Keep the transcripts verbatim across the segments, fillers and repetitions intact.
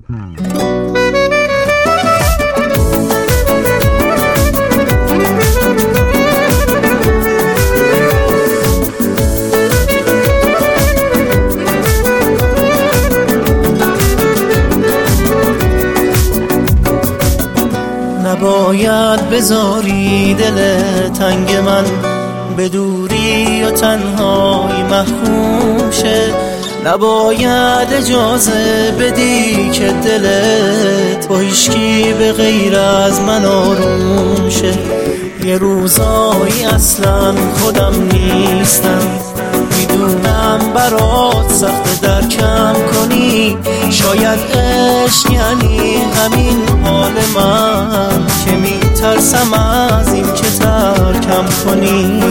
نباید بذاری دل تنگ من به دوری و تنهایی محکوم شه، نباید اجازه بدی که دلت با هیچکی به غیر از من آروم شه. یه روزایی اصلا خودم نیستم، میدونم برات سخت درکم کنی، شاید عشق یعنی همین حال من که میترسم از این که ترکم کنی.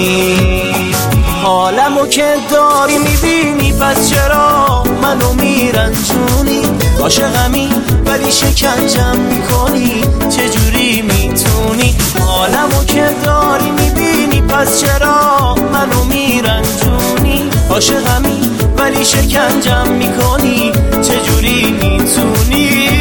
حالمو که داری میبینی پس چرا منو میرنجونی؟ عاشقمی ولی شکنجم میکنی، چجوری میتونی؟ حالمو که داری میبینی پس چرا منو میرنجونی؟ عاشقمی ولی شکنجم میکنی، چجوری میتونی؟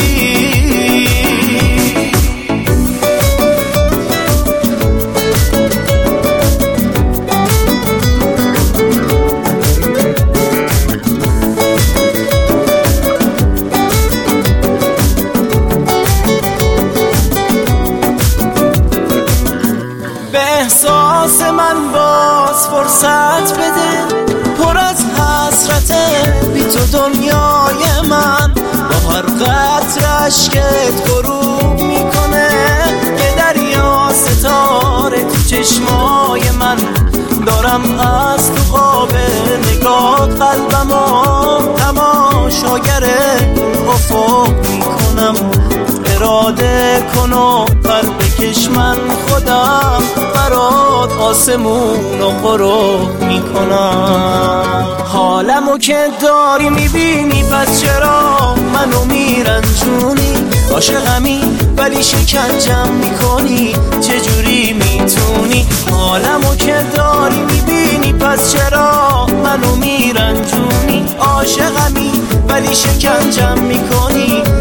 احساس من باز فرصت بده، پر از حسرته بی تو دنیای من با هر قطره اشکت غروب میکنه. یه دریا ستاره تو چشمای من، دارم از تو خواب نگاه قلبمو تماشاگر افق میکنم. اراده کن و پر بکش، من خودم برات آسمون و غروب میکنم. حالمو که داری میبینی پس چرا منو میرنجونی؟ عاشقمی ولی شکنجم میکنی، چجوری میتونی؟ حالمو که داری میبینی پس چرا منو میرنجونی؟ عاشقمی ولی شکنجم میکنی،